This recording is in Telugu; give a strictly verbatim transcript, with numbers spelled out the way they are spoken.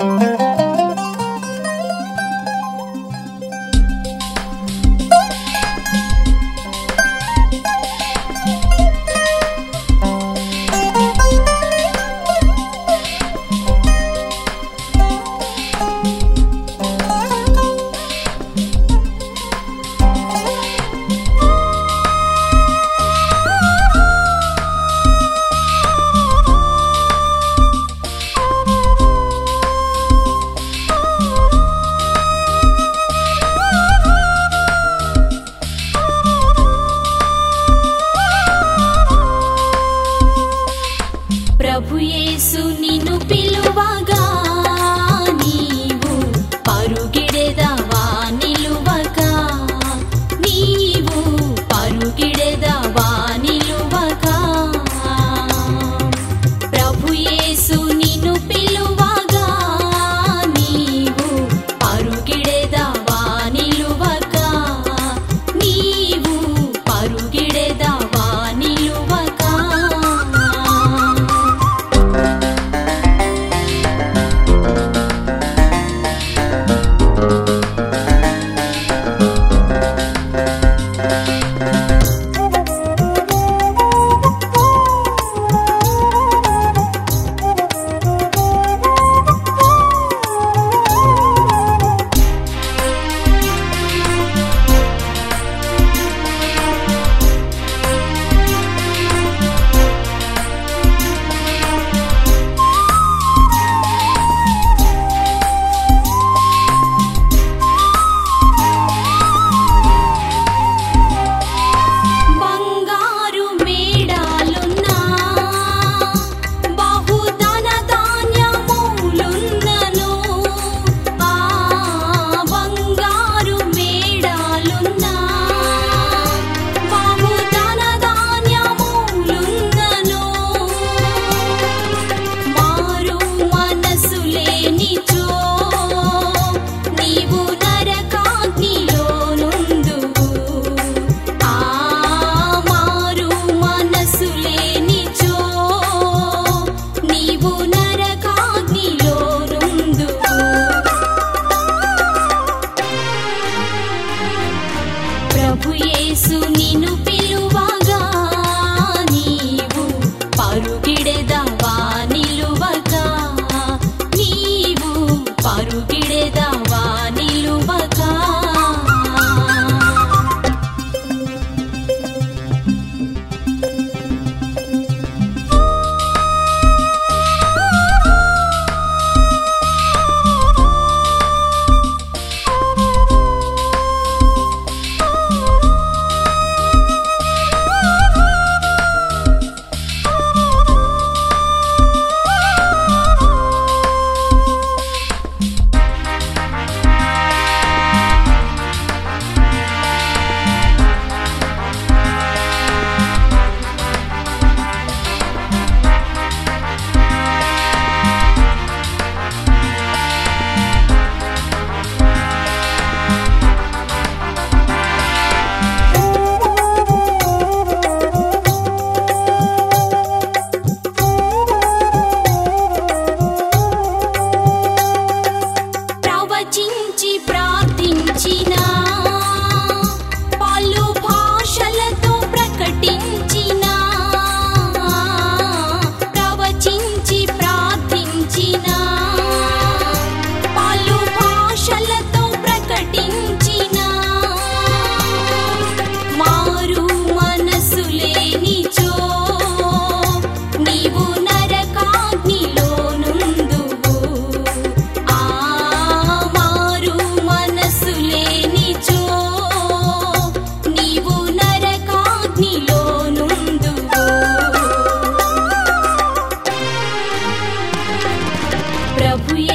ప్రభు యేసు నిన్ను పిలువగా నీవు పరుగిడెదవా నిలువగా, నీవు పరుగిడెదవా నిలువగా. ప్రభు యేసు నిన్ను పిలువగా నీవు పరుగిడెదవా నిలువగా, నీవు పరుగిడెదవా నిలువగా. ప్రభు యేసు నిన్ను పిలువగా నీవు పరుగిడెదవా నిలువగా, నీవు పరుగిడెదవా నిలువగా. ప్రవచించి ప్రార్థించిన, పలు భాషలతో ప్రకటించిన, ప్రవచించి ప్రార్థించిన, పలు భాషలతో ప్రకటించిన, మారు మనసు లేనిచో నీవు నరకాగ్నిలో నుందువు. ఆ మారు మనసు లేనిచో నీవు నరకాగ్నిలో నుందువు. ప్రభు